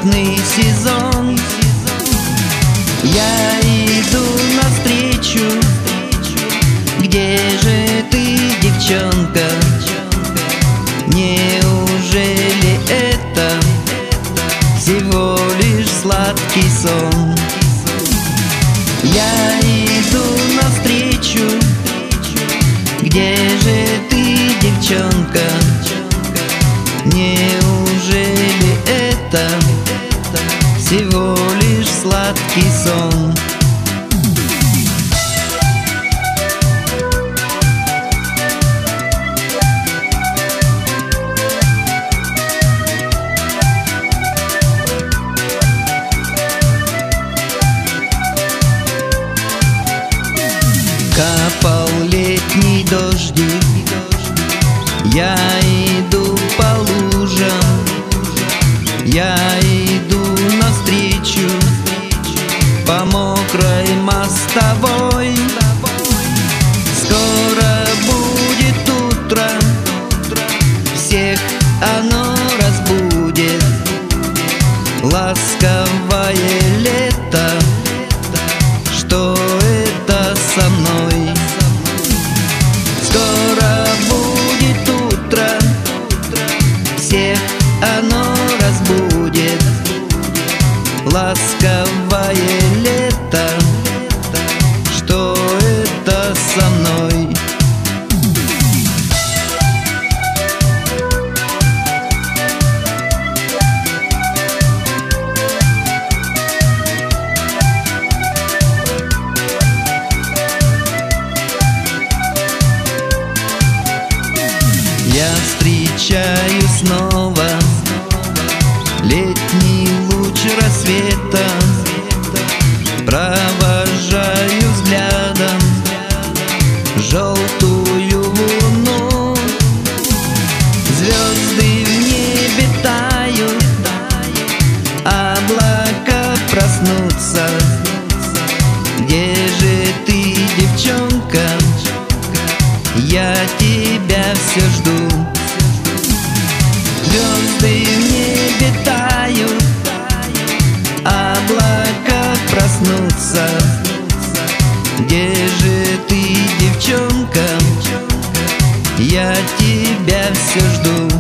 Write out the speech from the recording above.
летний сезон. Я иду навстречу. Где же ты, девчонка? Неужели это всего лишь сладкий сон? Я иду навстречу. Где же ты, девчонка? Неужели это всего лишь сладкий сон? Капал летний дождик, я иду по лужам, я иду навстречу по мокрой мостовой. Скоро будет утро, всех оно разбудит. Ласковое лето, что это со мной? Скоро будет утро, всех оно разбудит. Ласковое лето, что это со мной? Я встречаю снова летний луч рассвета, провожаю взглядом желтую луну. Звезды в небе тают, облака проснутся. Где же ты, девчонка? Я тебя все жду. Звезды в небе тают, облака проснутся. Где же ты, девчонка? Я тебя все жду.